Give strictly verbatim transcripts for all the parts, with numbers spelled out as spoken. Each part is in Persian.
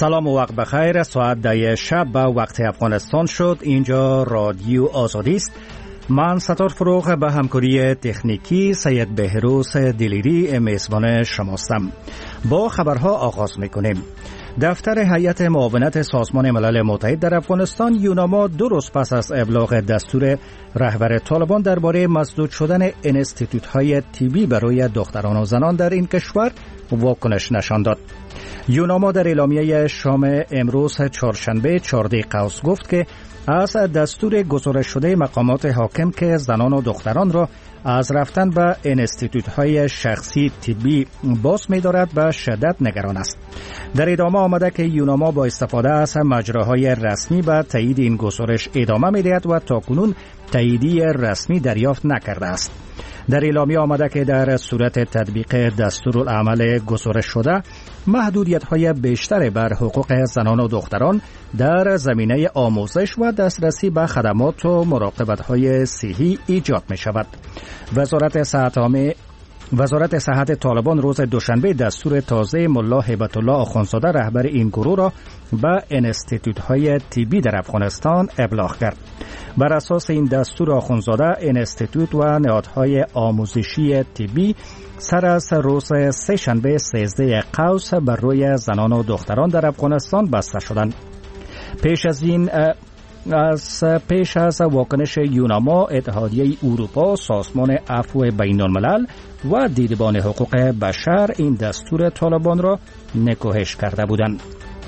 سلام و وقت بخیر. ساعت ده شب به وقت افغانستان شد. اینجا رادیو آزادی است. من ستار فروغ به همکاری تکنیکی سید بهروز دلیری میزبان شماستم. با خبرها آغاز میکنیم. دفتر هیئت معاونت سازمان ملل متحد در افغانستان یوناما دو روز پس از ابلاغ دستور رهبر طالبان درباره مسدود شدن انستیتوت‌های طبی برای دختران و زنان در این کشور واکنش نشان داد. یوناما در اعلامیه شام امروز چهارشنبه چهارده قوس گفت که از دستور گزارش شده مقامات حاکم که زنان و دختران را از رفتن به انستیتوت‌های شخصی طبی باز می‌دارد به شدت نگران است. در ادامه آمده که یوناما با استفاده از مجراهای رسمی به تایید این گزارش ادامه می‌دهد و تاکنون تاییدی رسمی دریافت نکرده است. در اعلامیه آمده که در صورت تطبیق دستورالعمل گزارش شده محدودیت‌های بیشتر بر حقوق زنان و دختران در زمینه آموزش و دسترسی به خدمات و مراقبت‌های صحی ایجاد می‌شود. وزارت صحت عامه وزارت صحت طالبان روز دوشنبه دستور تازه ملا هیبت الله آخوندزاده رهبر این گروه را به انستیتوت‌های طبی در افغانستان ابلاغ کرد. بر اساس این دستور آخوندزاده انستیتوت و نهادهای آموزشی طبی سر از روز سه شنبه سیزده قوس بر روی زنان و دختران در افغانستان بسته شدند. پیش از این از پیش از واکنش یوناما، اتحادیه اروپا، سازمان عفو بین الملل و دیدبان حقوق بشر این دستور طالبان را نکوهش کرده بودند.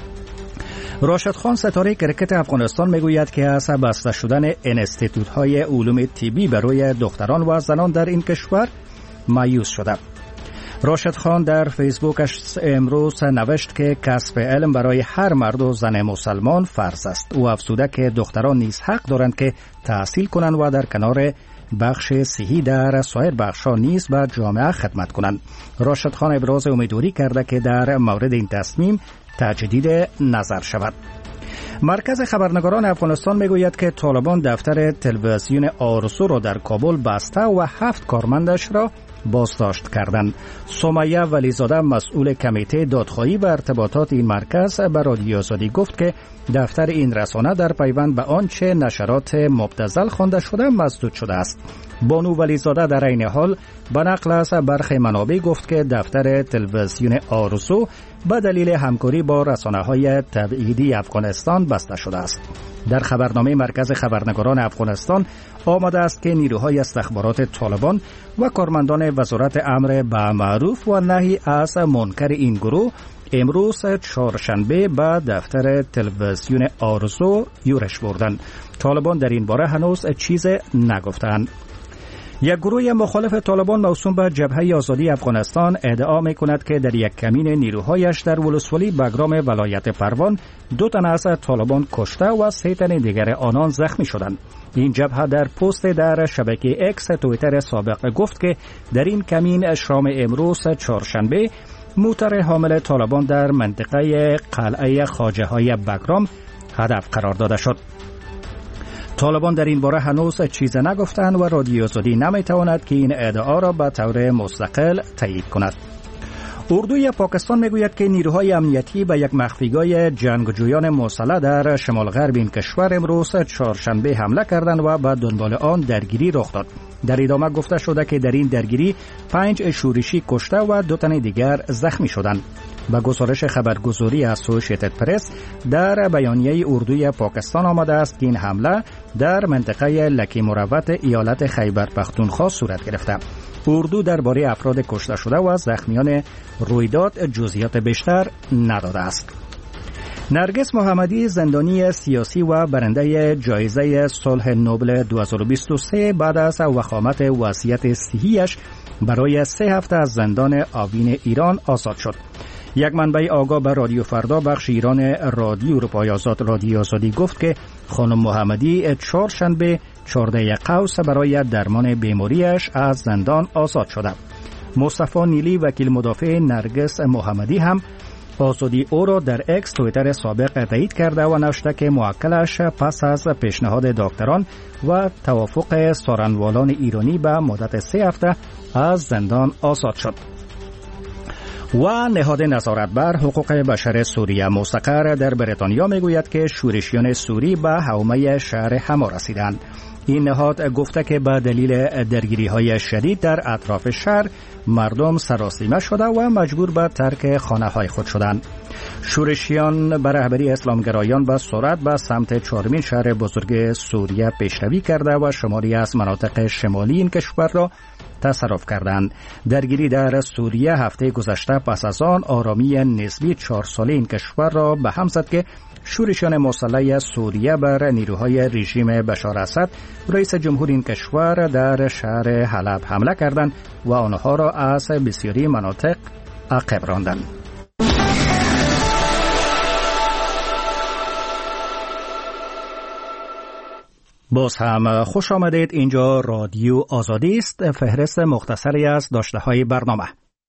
راشد خان ستاره کرکت افغانستان میگوید که از بسته شدن انستیتوت‌های علوم طبی برای دختران و زنان در این کشور مایوس شده. راشد خان در فیسبوکش امروز نوشت که کسب علم برای هر مرد و زن مسلمان فرض است. او افزوده که دختران نیز حق دارند که تحصیل کنند و در کنار بخش صحی در سایر بخش‌ها نیز به جامعه خدمت کنند. راشد خان ابراز امیدواری کرده که در مورد این تصمیم تجدید نظر شود. مرکز خبرنگاران افغانستان میگوید که طالبان دفتر تلویزیون آرزو را در کابل بسته و هفت کارمندش را بازداشت کردند. سمیه ولیزاده مسئول کمیته دادخواهی و ارتباطات این مرکز به رادیو آزادی گفت که دفتر این رسانه در پیوند به آنچه نشرات مبتذل خوانده شده مسدود شده است. بانو ولیزاده در این حال به نقل از برخی منابع گفت که دفتر تلویزیون آرزو به دلیل همکاری با رسانه‌های تبعیدی افغانستان بسته شده است. در خبرنامه مرکز خبرنگاران افغانستان آمده است که نیروهای استخبارات طالبان و کارمندان وزارت امر بالمعروف و نهی از منکر این گروه امروز چهارشنبه به دفتر تلویزیون آرزو یورش بردند. طالبان در این باره هنوز چیز نگفتند. یک گروه مخالف طالبان موسوم به جبهه آزادی افغانستان ادعا می‌کند که در یک کمین نیروهایش در ولسوالی بگرام ولایت پروان دو تن از طالبان کشته و سه تن دیگر آنان زخمی شدند. این جبهه در پست در شبکه اکس توییتر سابق گفت که در این کمین شام امروز چهارشنبه موتر حامل طالبان در منطقه قلعه خواجه‌های بگرام هدف قرار داده شد. طالبان در این باره هنوز چیز نگفتند و رادیو آزادی نمیتواند که این ادعا را به طور مستقل تایید کند. اردوی پاکستان میگوید که نیروهای امنیتی به یک مخفیگاه جنگجویان مسلح در شمال غرب این کشور امروز چهارشنبه حمله کردند و به دنبال آن درگیری رخ داد. در ادامه گفته شده که در این درگیری پنج شورشی کشته و دو تن دیگر زخمی شدند. با گزارش خبرگزاری اسوسییتد پرس در بیانیه اردوی پاکستان آمده است که این حمله در منطقه لکی مروت ایالت خیبر پختونخوا صورت گرفته. اردو درباره افراد کشته شده و زخمیان رویداد جزئیات بیشتر نداده است. نرگس محمدی زندانی سیاسی و برنده جایزه صلح نوبل دو هزار و بیست و سه بعد از وخامت وضعیت صحیش برای سه هفته از زندان آوین ایران آزاد شد. یک منبع آگاه به رادیو فردا بخش ایران رادیو اروپای آزاد رادیو آزادی گفت که خانم محمدی چهارشنبه چهارده قوس برای درمان بیماریش از زندان آزاد شده. مصطفی نیلی وکیل مدافع نرگس محمدی هم آزادی او را در اکس توییتر سابق تایید کرده و نوشته که موکلش پس از پیشنهاد دکتران و توافق سارنوالان ایرانی به مدت سه هفته از زندان آزاد شد. و نهاد نظارت بر حقوق بشر سوریه مستقر در بریتانیا میگوید که شورشیان سوری به حومه شهر حما رسیدند. این نهاد گفته که به دلیل درگیری‌های شدید در اطراف شهر مردم سراسیمه شده و مجبور به ترک خانه‌های خود شدند. شورشیان به رهبری اسلامگرایان به سرعت به سمت چهارمین شهر بزرگ سوریه پیشروی کرده و شماری از مناطق شمالی این کشور را تصرف کردند. درگیری در سوریه هفته گذشته پس از آن آرامی نسبی چهار ساله این کشور را به هم زد که شورشیان مسلح سوریه بر نیروهای رژیم بشار اسد رئیس جمهور این کشور در شهر حلب حمله کردند و آنها را از بسیاری مناطق عقب راندند. باز هم خوش آمدید. اینجا رادیو آزادی است. فهرست مختصری از داشته‌های برنامه.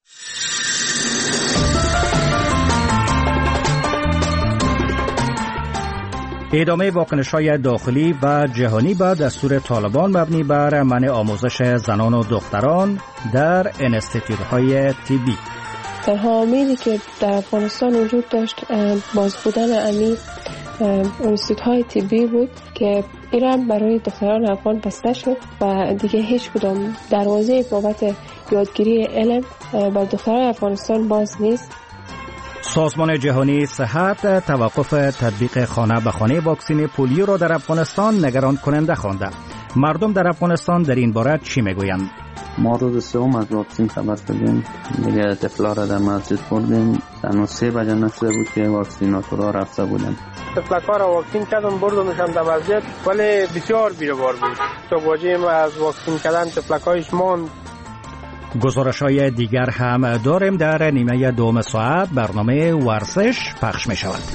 ادامه واکنش‌های داخلی و جهانی به دستور طالبان مبنی بر منع آموزش زنان و دختران در انستیتوت‌های طبی. تنها امیدی که در افغانستان وجود داشت باز بودن امی انستیتوت‌های طبی بود که ایران برای دختران افغان بسته شد و دیگه هیچ کدام دروازه بابت یادگیری علم بر دختران افغانستان باز نیست. سازمان جهانی صحت توقف تطبیق خانه به خانه واکسن پولیو را در افغانستان نگران کننده خوانده. مردم در افغانستان در این باره چی میگویند؟ ما روز سوم از واکسن خبر شدیم، دیگه طفلا را در مسجد بردیم، تنها سه بجه نشده بود که واکسیناتورها رفته بودن. طفلکا را واکسین کردم بردمشان در مسجد، ولی بسیار بیروبار بود. تو واجیم از واکسین کردن طفلکایش ماند. گزارش‌های دیگر هم داریم. در نیمه دوم ساعت برنامه ورزش پخش می شود.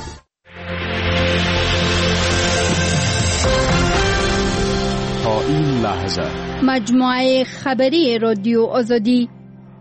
تا این لحظه مجموعه خبری رادیو آزادی.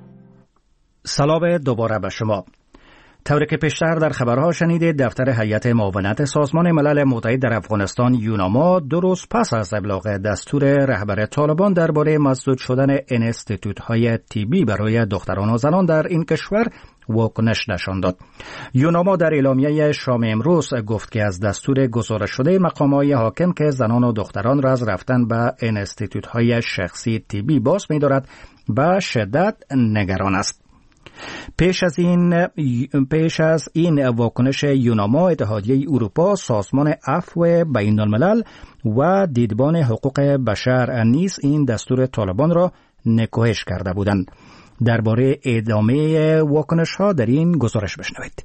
سلام دوباره به شما. طوری که پیشتر در خبرها شنیدید، دفتر هیئت معاونت سازمان ملل متحد در افغانستان یوناما دو روز پس از ابلاغ دستور رهبر طالبان درباره مسدود شدن انستیتوت‌های طبی برای دختران و زنان در این کشور واکنش نشان داد. یوناما در اعلامیه شام امروز گفت که از دستور گزارش شده مقام‌های حاکم که زنان و دختران را از رفتن به انستیتوت‌های شخصی طبی باز می‌دارد به شدت نگران است. پیش از این پیش از این واکنش یوناما، اتحادیه اروپا، سازمان عفو بین الملل و دیدبان حقوق بشر نیز این دستور طالبان را نکوهش کرده بودند. درباره ادامه واکنش ها در این گزارش بشنوید.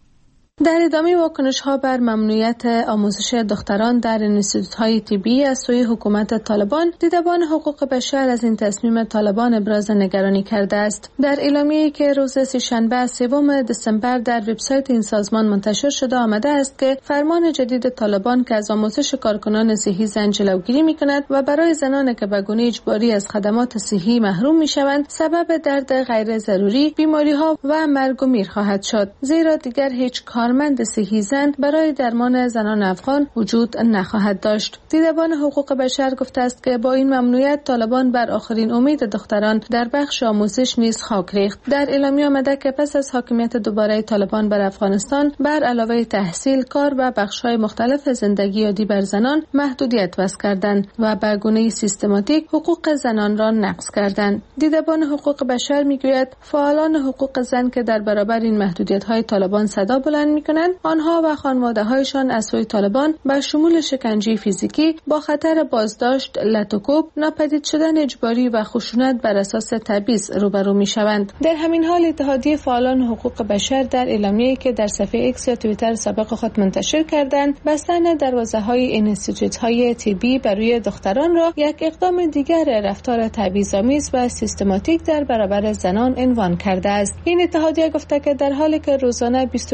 در ادامه واکنش‌ها بر ممنوعیت آموزش دختران در انستیتوت‌های طبی از سوی حکومت طالبان، دیدبان حقوق بشر از این تصمیم طالبان ابراز نگرانی کرده است. در اعلامیه‌ای که روز سه‌شنبه سوم دسامبر در وبسایت این سازمان منتشر شده آمده است که فرمان جدید طالبان که از آموزش کارکنان صحی زن جلوگیری می‌کند و برای زنان که به گونه اجباری از خدمات صحی محروم می‌شوند سبب درد غیر ضروری، بیماری‌ها و مرگ و میر خواهد شد، زیرا دیگر هیچ کارمند صحی زن برای درمان زنان افغان وجود نخواهد داشت. دیدبان حقوق بشر گفته است که با این ممنوعیت طالبان بر آخرین امید دختران در بخش آموزش نیز خاک ریخت. در اعلامیه آمده که پس از حاکمیت دوباره طالبان بر افغانستان، بر علاوه تحصیل، کار و بخش‌های مختلف زندگی یادی بر زنان محدودیت وضع کردند و به گونه سیستماتیک حقوق زنان را نقض کردند. دیدبان حقوق بشر میگوید فعالان حقوق زن که در برابر این محدودیت‌های طالبان صدا بلند می‌کنند، آنها و خانواده‌هایشان از سوی طالبان با شمول شکنجه فیزیکی با خطر بازداشت، لطوکوب، ناپدید شدن اجباری و خشونت بر اساس تبعیض روبرو می‌شوند. در همین حال اتحادیه فعالان حقوق بشر در اعلامیه‌ای که در صفحه ایکس یا توییتر سابق خود منتشر کردند، بستن دروازه‌های انستیتوت‌های طبی برای دختران را یک اقدام دیگر رفتار تبعیض‌آمیز و سیستماتیک در برابر زنان عنوان کرده است. این اتحادیه گفته که در حالی که روزانه بیست و چهار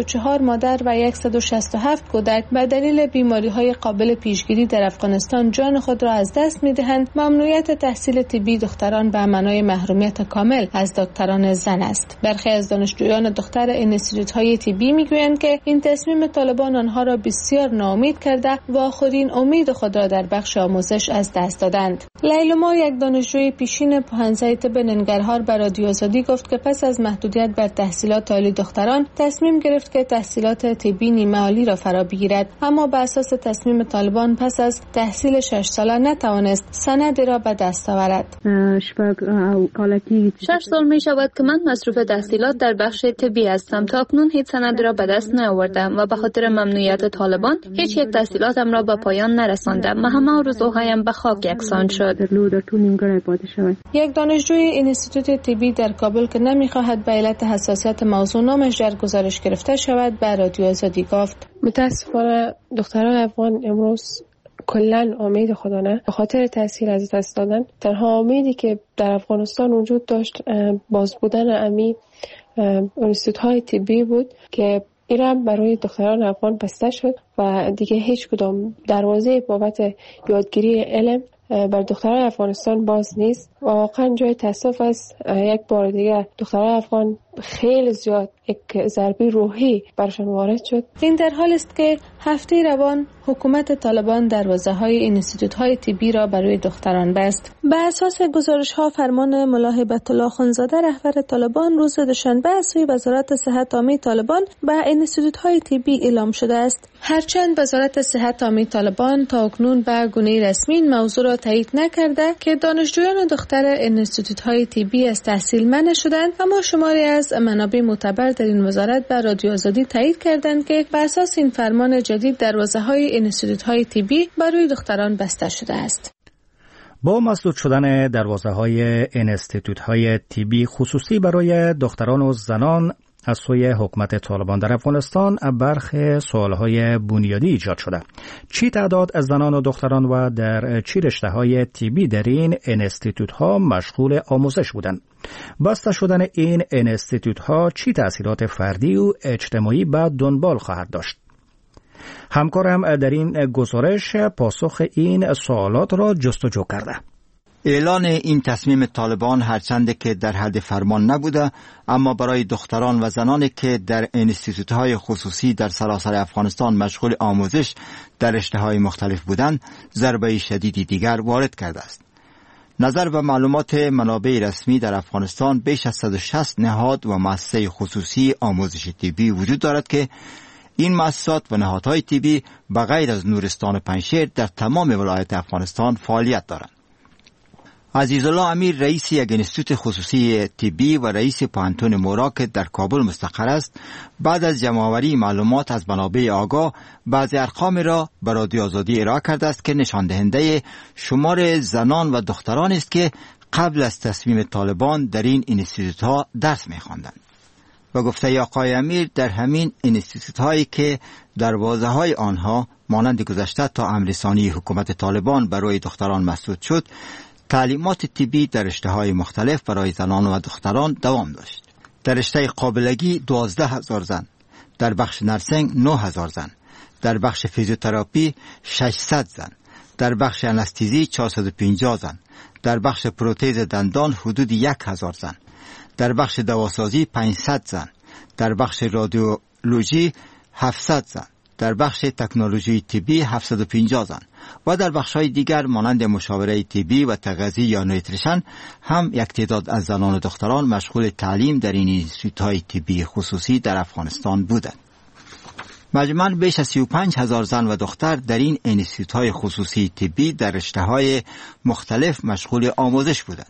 مادر و صد و شصت و هفت کودک به دلیل بیماری‌های قابل پیشگیری در افغانستان جان خود را از دست می‌دهند، ممنوعیت تحصیل طبی دختران به معنای محرومیت کامل از دکتران زن است. برخی از دانشجویان دختر انستیتوت‌های طبی می‌گویند که این تصمیم طالبان آنها را بسیار ناامید کرده و آخرین امید خود را در بخش آموزش از دست دادند. لیلما، یک دانشجوی پیشین پوهنځی طب ننگرهار، به رادیو آزادی گفت که پس از محدودیت بر تحصیلات عالی دختران تصمیم گرفت که تحصیلات طبی نیمه عالی را فرا بگیرد، اما به اساس تصمیم طالبان پس از تحصیل شش ساله نتوانست سندی را به دست آورد. شش سال می شود که من مصروف تحصیلات در بخش طبی هستم. تا اکنون هیچ سندی را به دست نیاوردم و به خاطر ممنوعیت طالبان هیچ یک تحصیلاتم را به پایان نرساندم و همه آرزوهایم به خاک یکسان شد. یک دانشجوی انستیتوت طبی در کابل که نمیخواهد به علت حساسیت موضوع نامش در گزارش گرفته شود به رادیو آزادی گفت: متاسفانه دختران افغان امروز کلن امید خودانه به خاطر تحصیل از دست دادن. تنها امیدی که در افغانستان وجود داشت باز بودن امی انستیتوت های طبی بود که ایران برای دختران افغان بسته شد و دیگه هیچ کدام دروازه بابت یادگیری علم بر دختران افغانستان باز نیست. واقعا جای تاسف است. یک بار دیگه دختران افغان خیلی زیاد یک ضربه روحی برشان وارد شد. این در حال است که هفته روان حکومت طالبان دروازه‌های انستیتوت‌های طبی را برای دختران بست. به اساس گزارش‌ها فرمان ملا هیبت الله خانزاده رهبر طالبان روز دوشنبه از سوی وزارت صحت عامه طالبان به انستیتوت‌های طبی اعلام شده است. هرچند وزارت صحت عامه طالبان تا اکنون به گونه رسمی این موضوع را تایید نکرده که دانشجویان دختر انستیتوت‌های طبی از تحصیل منع شدند، اما شماری از منابع معتبر در این وزارت به رادیو آزادی تایید کردند که بر اساس این فرمان جدید دروازه‌های انستیتوت‌های طبی برای دختران بسته شده است. با مسدود شدن دروازه‌های انستیتوت‌های طبی خصوصی برای دختران و زنان از سوی حکومت طالبان در افغانستان، برخی سوالهای بنیادی ایجاد شده. چی تعداد از زنان و دختران و در چی رشته‌های طبی در این انستیتوت‌ها مشغول آموزش بودند؟ بسته شدن این انستیتوت‌ها چی تأثیرات فردی و اجتماعی به دنبال خواهد داشت؟ همکارم در این گزارش پاسخ این سوالات را جستجو کرده. اعلان این تصمیم طالبان هرچند که در حد فرمان نبوده، اما برای دختران و زنانی که در انستیتوت‌های خصوصی در سراسر افغانستان مشغول آموزش در رشته‌های مختلف بودند، ضربه شدیدی دیگر وارد کرده است. نظر به معلومات منابع رسمی در افغانستان بیش از صد و شصت نهاد و مؤسسه خصوصی آموزش طبی وجود دارد که این مؤسسات و نهادهای طبی به غیر از نورستان و پنجشیر در تمام ولایات افغانستان فعالیت دارند. عزیزالله امیر رئیس یک انستیتوت خصوصی طبی و رئیس پوهنتون مورا که در کابل مستقر است، بعد از جمع‌آوری معلومات از منابع آگاه بعضی ارقام را به رادیو آزادی ارائه کرده است که نشان دهنده شمار زنان و دختران است که قبل از تصمیم طالبان در این انستیتوت‌ها درس می‌خواندند. و گفته آقای امیر در همین انستیتوت‌هایی که دروازه‌های آنها مانند گذشته تا امررسانی حکومت طالبان برای دختران مسدود شد، تعلیمات طبی در رشته‌های مختلف برای زنان و دختران دوام داشت. در رشته قابلگی دوازده هزار زن، در بخش نرسینگ نه هزار زن، در بخش فیزیوتراپی ششصد زن، در بخش انستزی چهارصد و پنجاه زن، در بخش پروتز دندان حدود یک هزار زن، در بخش دواسازی پانصد زن، در بخش رادیولوژی هفتصد زن، در بخش تکنولوژی طبی هفتصد و پنجاه زن و در بخش‌های دیگر مانند مشاوره طبی و تغذیه یا نوتریشن هم یک تعداد از زنان و دختران مشغول تعلیم در این انستیتوت‌های طبی خصوصی در افغانستان بودند. مجموعاً بیش از سی و پنج هزار زن و دختر در این انستیتوت‌های خصوصی طبی در رشته‌های مختلف مشغول آموزش بودند.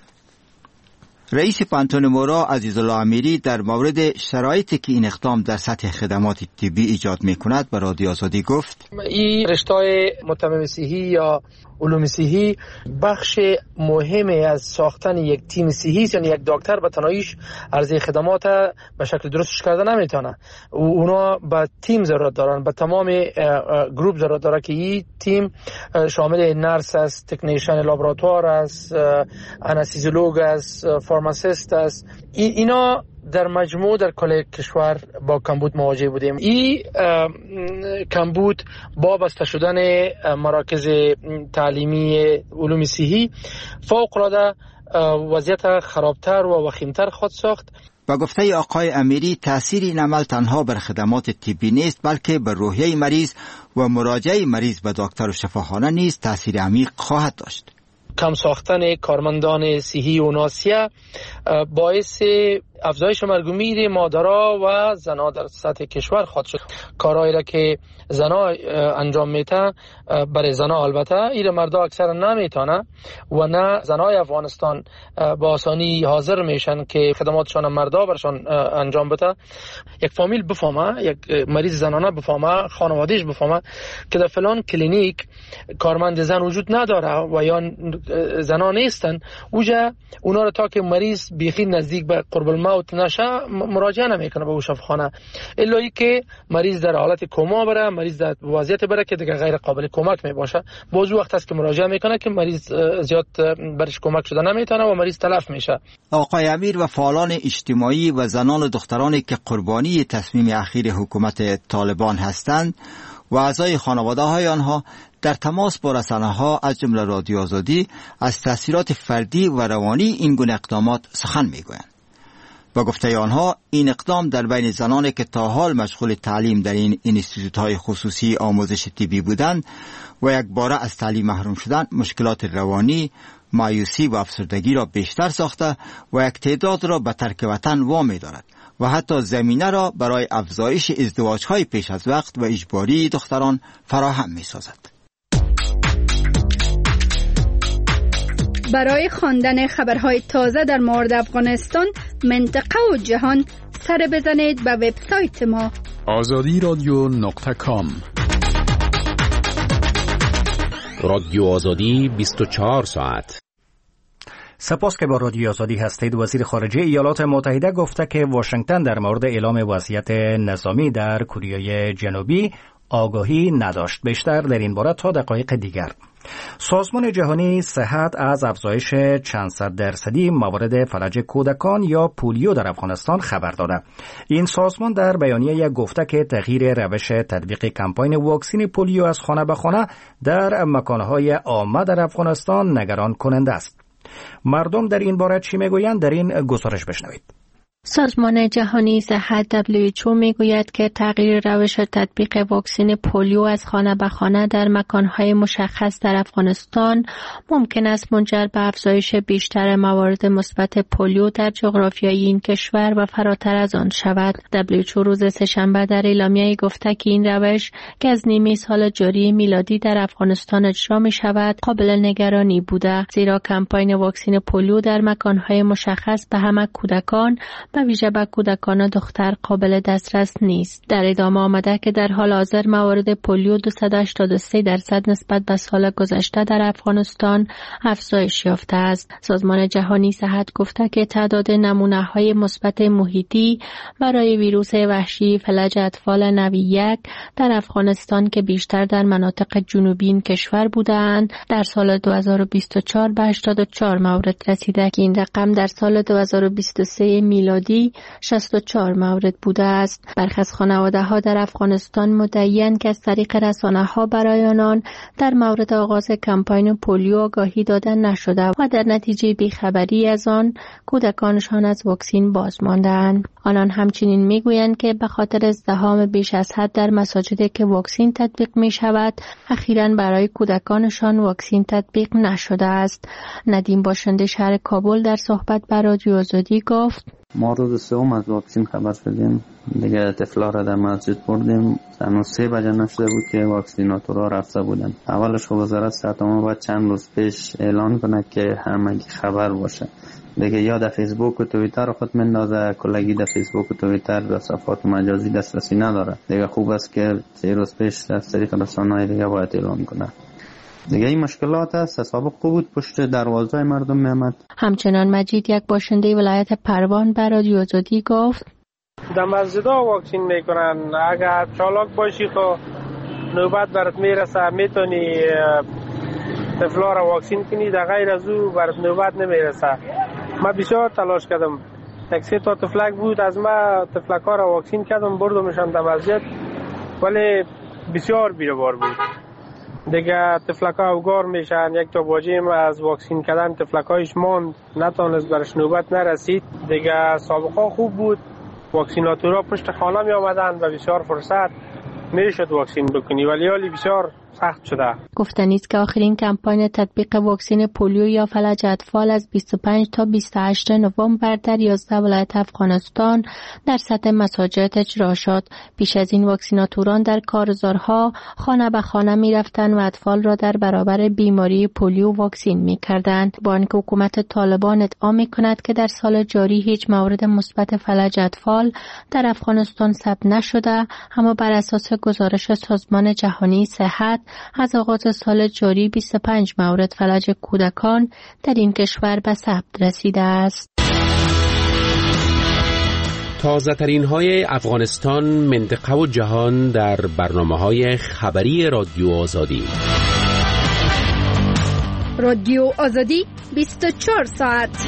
رئیس پوهنتون مورا عزیزالله امیری در مورد شرایطی که این اقدام در سطح خدمات طبی ایجاد می‌کند به رادیو آزادی گفت: این رشته‌های متمم صحی یا علوم صحی بخش مهمی از ساختن یک تیم صحی است. یعنی یک دکتر به تنهاییش عرضه خدمات به شکل درستش کرده نمیتونه. اونا به تیم ضرورت دارن، به تمام گروپ ضرورت داره که این تیم شامل نرس است، تکنیشن لابراتوار است، انستزیولوژ است، فارماسیست است. اینا در مجموع در کل کشور با کمبود مواجه بودیم. این کمبود با بسته شدن مراکز تعلیمی علوم صحی فوق العاده وضعیت خرابتر و وخیمتر خود ساخت. با گفته آقای امیری تأثیر این عمل تنها بر خدمات طبی نیست بلکه بر روحیه مریض و مراجعه مریض به دکتر و شفاخانه نیز تأثیر عمیق خواهد داشت. کم ساختن کارمندان صحی و ناسیه باعث افزایش مرگ و میر مادرها و زنها در سطح کشور خواهد شد. کارهایی را که زنها انجام میتن برای زنها البته این مردا اکثر نمیتونه و نه زنهای افغانستان با آسانی حاضر میشن که خدماتشان مردا برشان انجام بده. یک فامیل بفهمه، یک مریض زنانه بفهمه، خانوادهش بفهمه که در فلان کلینیک کارمند زن وجود نداره و یا زنان نیستن، اوجا اونا رو تا که مریض بیخی نزدیک به قرب الموت نشه مراجعه نمیکنه به او شفاخانه، الا ای که مریض در حالت کما بره، مریض در وضعیت بره که دیگه غیر قابل کمک می باشه، باز وقت است که مراجعه میکنه که مریض زیاد برش کمک شده نمیتونه و مریض تلف میشه. آقای امیر و فعالان اجتماعی و زنان و دخترانی که قربانی تصمیم اخیر حکومت طالبان هستند و اعضای خانواده های آنها در تماس با رسانه‌ها از جمله رادیو آزادی از تأثیرات فردی و روانی این گونه اقدامات سخن میگویند. با گفته آنها این اقدام در بین زنانی که تا حال مشغول تعلیم در این انستیتوت‌های خصوصی آموزش طبی بودند و یک باره از تعلیم محروم شدن مشکلات روانی، مایوسی و افسردگی را بیشتر ساخته و یک تعداد را به ترک وطن وامی دارد و حتی زمینه را برای افزایش ازدواج‌های پیش از وقت و اجباری دختران فراهم می‌سازد. برای خواندن خبرهای تازه در مورد افغانستان، منطقه و جهان سر بزنید به وبسایت ما آزادی رادیو نقطه کام. رادیو آزادی بیست و چهار ساعت. سپاس که با رادیو آزادی هستید. وزیر خارجه ایالات متحده گفته که واشنگتن در مورد اعلام وضعیت نظامی در کره جنوبی آگاهی نداشت. بیشتر در این باره تا دقایق دیگر. سازمان جهانی صحت از افزایش چند صد درصدی موارد فلج کودکان یا پولیو در افغانستان خبر داده. این سازمان در بیانیه گفته که تغییر روش تطبیق کمپاین واکسن پولیو از خانه به خانه در مکانهای عامه در افغانستان نگران کننده است. مردم در این باره چی میگویند؟ در این گزارش بشنوید. سازمان جهانی صحت دبلیو اچ او میگوید که تغییر روش تطبیق واکسن پولیو از خانه به خانه در مکانهای مشخص در افغانستان ممکن است منجر به افزایش بیشتر موارد مثبت پولیو در جغرافیای این کشور و فراتر از آن شود. دبلیو اچ او روز سه‌شنبه در اعلامیه‌ای گفته که این روش که از نیمه سال جاری میلادی در افغانستان اجرا می شود قابل نگرانی بوده، زیرا کمپاین واکسن پولیو در مکانهای مشخص به همه کودکان به ویژه به کودکان دختر قابل دسترس نیست. در ادامه آمده که در حال حاضر موارد پولیو دویست و هشتاد و سه درصد نسبت به سال گذشته در افغانستان افزایش یافته است. سازمان جهانی صحت گفته که تعداد نمونه‌های مثبت محیطی برای ویروس وحشی فلج اطفال نوع یک در افغانستان که بیشتر در مناطق جنوبی این کشور بودند در سال دو هزار و بیست و چهار به هشتاد و چهار مورد رسیده که این رقم در سال دو هزار و بیست و سه میلادی شصت و چهار مورد بوده است. برخی از خانواده‌ها در افغانستان مدعی‌اند که از طریق رسانه‌ها برای آنان در مورد آغاز کمپاین پولیو آگاهی داده نشده و در نتیجه بیخبری از آن کودکانشان از واکسن باز مانده‌اند. آنان همچنین میگویند که به خاطر ازدحام بیش از حد در مساجدی که واکسن تطبیق می‌شود، اخیراً برای کودکانشان واکسن تطبیق نشده است. ندیم باشنده شهر کابل در صحبت با رادیو آزادی گفت: ما روز سوم از واکسن خبر شدیم، دیگه طفلا را در مسجد بردیم، هنوز سه بجه نشده بود که واکسیناتورها رفته بودن. اولش خب وزارت صحت ما باید چند روز پیش اعلان کنه که همگی خبر باشه. دیگه یا در فیسبوک و توییتر خود مندازه، کلگی در فیسبوک و توییتر و صفحات مجازی دسترسی نداره. دیگه خوب است که سه روز پیش از طریق رسانه‌های دیگه باید اعلان کنه. دیگه این مشکلات است، سابق بود پشت دروازه مردم میامد. همچنان مجید یک باشنده ولایت پروان بر رادیو آزادی گفت: در مسجدها واکسن میکنن، اگر چالاک باشی تو نوبت برات میرسه، میتونی طفلا را واکسن کنی، در غیر از او برات نوبت نمیرسه. من بسیار تلاش کردم یک سه تا تفلک بود. از ما تفلک ها را واکسین کردم، بردمشان در مسجد، ولی بسیار بیروبار بود. دیگه تفلک ها اوگار میشن. یک تا باجه ما از واکسین کردن تفلک هایش ماند، نتانست برش نوبت نرسید. دیگه سابقه خوب بود، واکسیناتورها پشت خانه می آمدن و بسیار فرصت میشد واکسین بکنی، ولی حالی بسیار سخت شده. گفتنی است که آخرین کمپاین تطبیق واکسن پولیو یا فلج اطفال از بیست و پنج تا بیست و هشت نوامبر در یازده ولایت افغانستان در سطح مساجد اجرا شد. پیش از این واکسیناتوران در کارزارها خانه به خانه می رفتند و اطفال را در برابر بیماری پولیو واکسین می کردند. با اینکه حکومت طالبان ادعا می کند که در سال جاری هیچ مورد مثبت فلج اطفال در افغانستان ثبت نشده، اما بر اساس گزارش سازمان جهانی صحت از آغاز سال جاری بیست و پنج مورد فلج کودکان در این کشور به ثبت رسیده است. تازه ترین های افغانستان، منطقه و جهان در برنامه های خبری رادیو آزادی. رادیو آزادی بیست و چهار ساعت.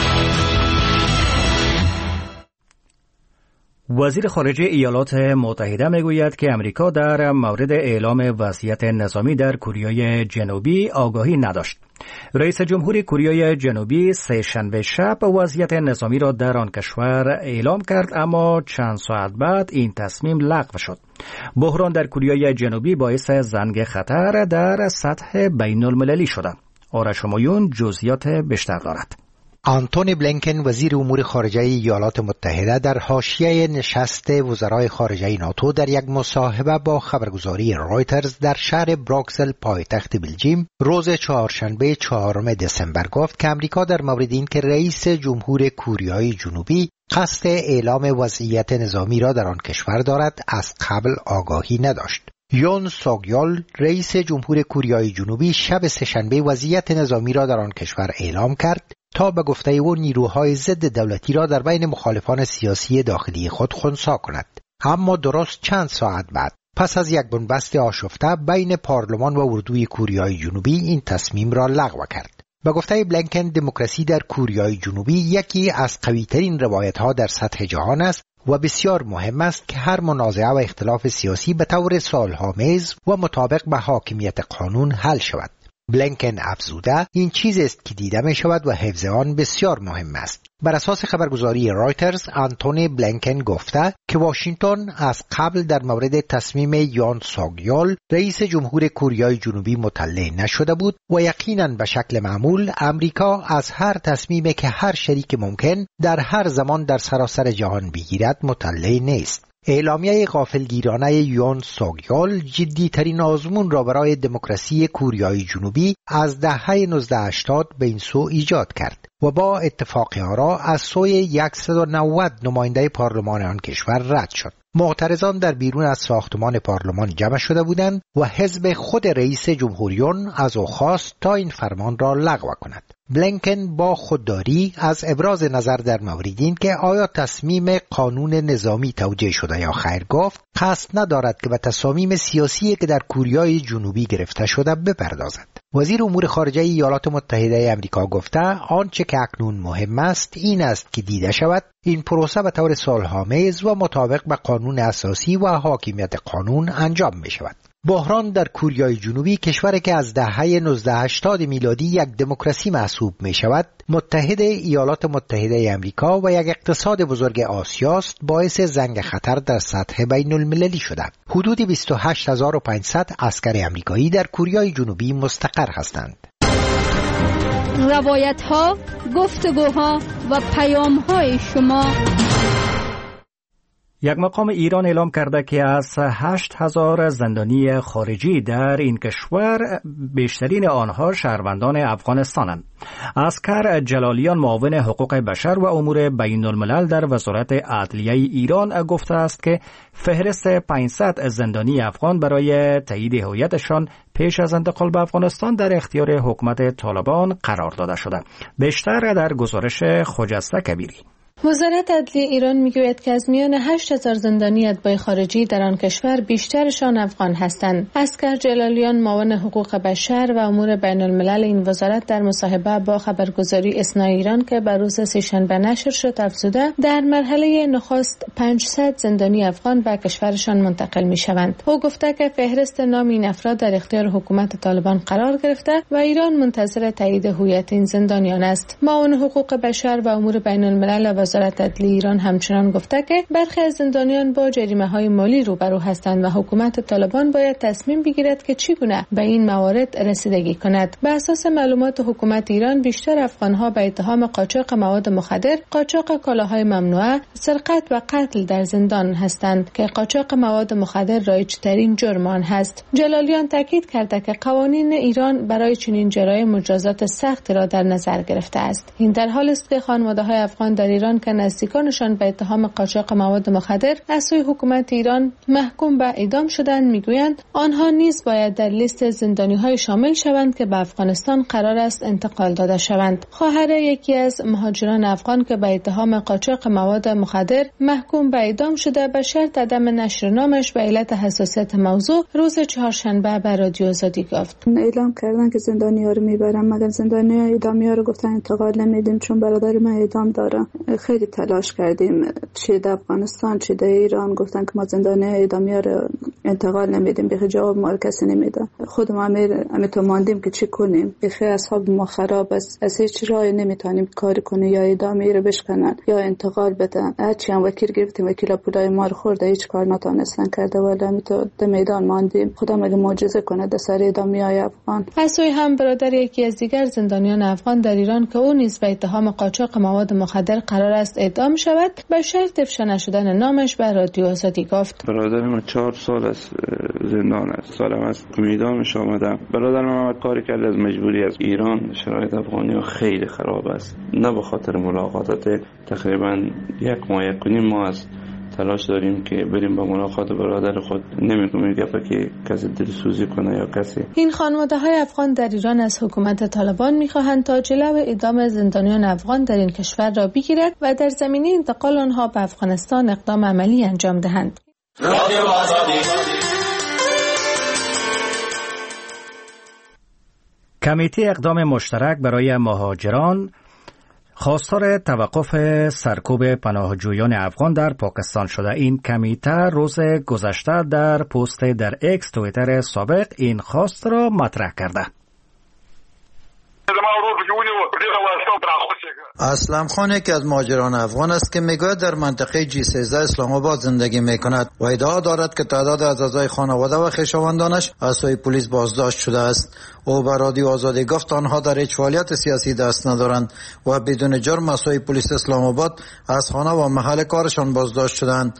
وزیر خارجه ایالات متحده میگوید که امریکا در مورد اعلام وضعیت نظامی در کره جنوبی آگاهی نداشت. رئیس جمهور کره جنوبی سه شنبه شب وضعیت نظامی را در آن کشور اعلام کرد، اما چند ساعت بعد این تصمیم لغو شد. بحران در کره جنوبی باعث زنگ خطر در سطح بین المللی شده. آرش همایون جزئیات بیشتر دارد. آنتونی بلینکن وزیر امور خارجه ایالات متحده در حاشیه نشست وزرای خارجه ناتو در یک مصاحبه با خبرگزاری رایترز در شهر بروکسل پایتخت بلژیم روز چهارشنبه چهارم دسامبر گفت که امریکا در مورد این که رئیس جمهور کره جنوبی قصد اعلام وضعیت نظامی را در آن کشور دارد از قبل آگاهی نداشت. یون سوگیول رئیس جمهور کره جنوبی شب سه‌شنبه وضعیت نظامی را در آن کشور اعلام کرد تا به گفته او نیروهای ضد دولتی را در بین مخالفان سیاسی داخلی خود خنثی کند. اما درست چند ساعت بعد پس از یک بنبست آشفته بین پارلمان و اردوی کره جنوبی این تصمیم را لغو کرد. به گفته بلینکن دموکراسی در کره جنوبی یکی از قوی‌ترین روایت‌ها در سطح جهان است و بسیار مهم است که هر منازعه و اختلاف سیاسی به طور صلح‌آمیز و مطابق به حاکمیت قانون حل شود. بلینکن افزوده این چیزی است که دیده می شود و حفظ آن بسیار مهم است. بر اساس خبرگزاری رایترز، آنتونی بلینکن گفته که واشنگتن از قبل در مورد تصمیم یون سوگیول رئیس جمهور کره جنوبی مطلع نشده بود و یقیناً به شکل معمول امریکا از هر تصمیمی که هر شریک ممکن در هر زمان در سراسر جهان بگیرد مطلع نیست. اعلامیه غافلگیرانه یون سوگیول جدی ترین آزمون را برای دموکراسی کره جنوبی از دهه نوزده هشتاد به این سو ایجاد کرد و با اتفاق آرا از سوی صد و نود نماینده پارلمان آن کشور رد شد. معترضان در بیرون از ساختمان پارلمان جمع شده بودند و حزب خود رئیس جمهوریون از او خواست تا این فرمان را لغو کند. بلینکن با خودداری از ابراز نظر در مورد این که آیا تصمیم قانون نظامی توجیه شده یا خیر گفت قصد ندارد که به تصامیم سیاسی که در کره جنوبی گرفته شده بپردازد. وزیر امور خارجه ایالات متحده آمریکا گفته آنچه که اکنون مهم است این است که دیده شود این پروسه به طور صلح‌آمیز و مطابق به قانون اساسی و حاکمیت قانون انجام می شود. بحران در کره جنوبی، کشوری که از دهه نوزده هشتاد میلادی یک دموکراسی محسوب می شود، متحد ایالات متحده آمریکا و یک اقتصاد بزرگ آسیاست، باعث زنگ خطر در سطح بین المللی شده. حدود بیست و هشت هزار و پانصد عسکر آمریکایی در کره جنوبی مستقر هستند. روایت ها، گفتگوها و پیام های شما. یک مقام ایران اعلام کرده که از هشت هزار زندانی خارجی در این کشور بیشترین آنها شهروندان افغانستانند. اسکر جلالیان معاون حقوق بشر و امور بین الملل در وزارت عدلیه ایران گفته است که فهرست پانصد زندانی افغان برای تایید هویتشان پیش از انتقال به افغانستان در اختیار حکومت طالبان قرار داده شده. بیشتر در گزارش خجسته کبیری. وزارت عدلیه ایران میگوید که از میان هشت هزار زندانی اتباع خارجی در آن کشور بیشترشان افغان هستند. اسکر جلالیان معاون حقوق بشر و امور بین الملل این وزارت در مصاحبه با خبرگزاری اسنا ایران که بر روز سه‌شنبه نشر شد افزوده در مرحله نخست پانصد زندانی افغان به کشورشان منتقل میشوند. او گفته که فهرست نام این افراد در اختیار حکومت طالبان قرار گرفته و ایران منتظر تایید هویت این زندانیان است. معاون حقوق بشر و امور بین الملل وزارت عدلیه ایران همچنان گفته که برخی از زندانیان با جریمه‌های مالی روبرو هستند و حکومت طالبان باید تصمیم بگیرد که چگونه به این موارد رسیدگی کند. به اساس معلومات حکومت ایران بیشتر افغان‌ها به اتهام قاچاق مواد مخدر، قاچاق کالاهای ممنوعه، سرقت و قتل در زندان هستند که قاچاق مواد مخدر رایج‌ترین جرم آن است. جلالیان تاکید کرده که قوانین ایران برای چنین جرایم مجازات سختی را در نظر گرفته است. این در حالی است که خانواده‌های افغان در ایران که نزدیکانشان به اتهام قاچاق مواد مخدر از سوی حکومت ایران محکوم به اعدام شدند میگویند آنها نیز باید در لیست زندانی‌های شامل شوند که به افغانستان قرار است انتقال داده شوند. خواهر یکی از مهاجران افغان که به اتهام قاچاق مواد مخدر محکوم به اعدام شده به شرط عدم نشر نامش به علت حساسیت موضوع روز چهارشنبه به رادیو آزادی گفت. اعلام کردن که زندانی‌ها رو میبرن، مگر زندانی‌ها اعدامی‌ها رو گفتن انتقال نمیدیم چون برادر من اعدام داره. خیلی تلاش کردیم، چه در افغانستان چه در ایران، گفتن که ما زندانی‌ها اعدامی‌ها رو انتقال نمیدیم. به جواب ما کسی نمیده. خودم همین تو ماندیم که چی کنیم. بخیر اصحاب ما خراب است، از هیچ راهی نمیتونیم کاری کنیم، یا اعدامی رو بشکنن یا انتقال بدن. هرچی هم وکیل گرفتیم، وکیل پولای ما رو خورده، هیچ کار نتونستن کرده. ولی همین تو در میدان ماندیم. خدا مگه معجزه کنه در سر اعدامی‌های افغان. از سوی هم برادر یکی از دیگر زندانیان افغان در ایران که او نیز به اتهام قاچاق مواد مخدر قرار است اعدام شود به شرط افشا نشدن نامش به رادیو آزادی گفت. برادر من چهار سال از زندان است، سالم از اعدامش آمدم. برادر من کاری کرد از مجبوری از ایران. شرایط افغانی‌ها خیلی خراب است، نه به خاطر ملاقاتات. تقریبا یک ماه یک و نیم ما است تلاش داریم که بریم با ملاقات برادر خود. نمی‌کنیم گفت که کسی دلسوزی کنه یا کسی. این خانواده‌های افغان در ایران از حکومت طالبان می‌خواهند تا جلو اعدام زندانیان افغان در این کشور را بگیرد و در زمینه انتقال آنها به افغانستان اقدام عملی انجام دهند. کمیته اقدام مشترک برای مهاجران خواستار توقف سرکوب پناهجویان افغان در پاکستان شده. این کمیته روز گذشته در پست در اکس توییتر سابق این خواست را مطرح کرده. اسلم خان که از مهاجران افغان است که میگوید در منطقه جی سیزده اسلام آباد زندگی میکند و ادعا دارد که تعداد از اعضای خانواده و خویشاوندانش از سوی پلیس بازداشت شده است. او به رادیو آزادی گفت آنها در هیچ فعالیت سیاسی دست ندارند و بدون جرم از سوی پلیس اسلام آباد از خانه و محل کارشان بازداشت شدند.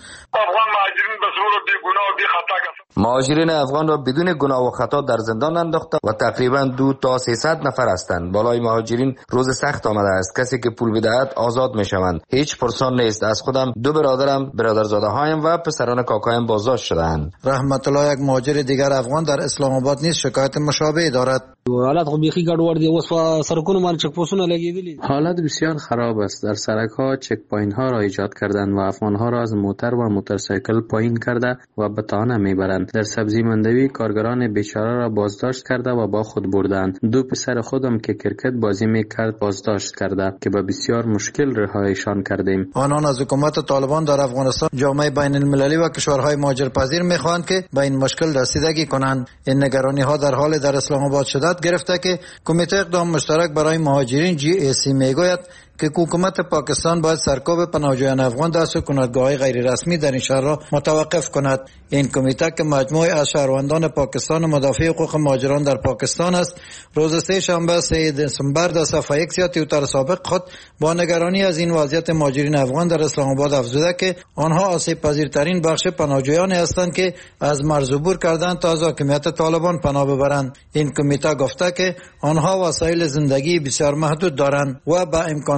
مهاجرین افغان را بدون گناه و خطا در زندان انداخته و تقریبا دو تا سیصد نفر هستند. بالای مهاجرین روز سخت آمده است. کسی که پول بدهد آزاد میشوند. هیچ پرسان نیست. از خودم دو برادرم، برادرزاده هایم و پسران کاکایم بازداشت شدند. رحمت الله یک مهاجر دیگر افغان در اسلام آباد نیز شکایت مشابه دارد. حالت خو بیخی ګډوډ دی، اوس په سرکونو باندې چک پوسټونه لګیدلي. حالت بسیار خراب است. در سرک ها چک پوینت ها را ایجاد کردند و افغان ها را از موتر و موتورسیکل پایین کرده و به تانه میبرند. در سبزی مندوی کارگران بیچاره را بازداشت کرده و با خود بردند. دو پسر خودم که کرکت بازی میکرد بازداشت کرده که به بسیار مشکل رهایشان کردیم. آنان از حکومت طالبان در افغانستان، جامعه بین المللی و کشورهای مهاجرپذیر میخواهند که به این مشکل رسیدگی کنند. این نگرانی ها در حال در اسلام آباد شدت گرفته که کمیته اقدام مشترک برای مهاجرین جی ای سی میگوید که حکومت پاکستان باید سرکوب پناهجویان افغان در سکونتگاه‌های غیر رسمی در این شهر را متوقف کند. این کمیته که مجموعه از شهروندان پاکستان و مدافع حقوق مهاجران در پاکستان است، روز سه شنبه سه دسامبر در صفحه ایکس یا توییتر سابق خود با نگرانی از این وضعیت مهاجرین افغان در اسلام آباد افزوده که آنها آسیب پذیرترین بخش پناهجویانی هستند که از مرز عبور کردند تا از حاکمیت طالبان پناه ببرند. این کمیته گفته که آنها وسایل زندگی بسیار محدود دارند و با امکانات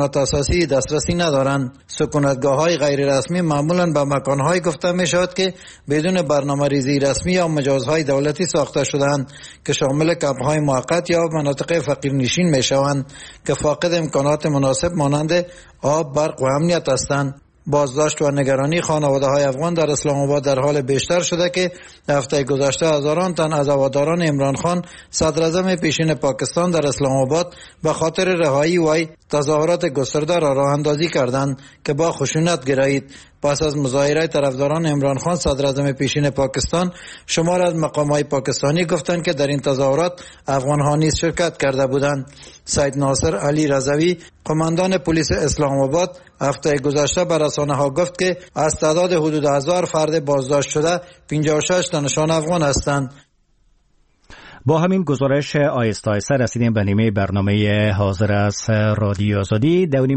خدمات اساسی دسترسی ندارند. سکونتگاه های غیر رسمی معمولا به مکان های گفته می شود که بدون برنامه ریزی رسمی یا مجازهای دولتی ساخته شدند که شامل کمپ های موقت یا مناطق فقیرنشین می شوند که فاقد امکانات مناسب مانند آب، برق و امنیت هستند. بازداشت و نگرانی خانواده های افغان در اسلام آباد در حال بیشتر شده که هفته گذشته هزاران تن از هواداران عمران خان صدر اعظم پیشین پاکستان در اسلام آباد به خاطر رهایی وی تظاهرات گسترده را راه اندازی کردند که با خشونت گرایید. پس از مظاهره طرفداران عمران خان صدر اعظم پیشین پاکستان، شمار از مقامات پاکستانی گفتند که در این تظاهرات افغان ها نیز شرکت کرده بودند. سید ناصر علی رضوی، قماندان پلیس اسلام آباد، هفته گذشته به رسانه ها گفت که از تعداد حدود هزار فرد بازداشت شده پنجاه و شش تنشان افغان هستند. با همین گزارش آیسته آیسته رسیدیم به نیمه برنامه حاضر از رادیو آزادی.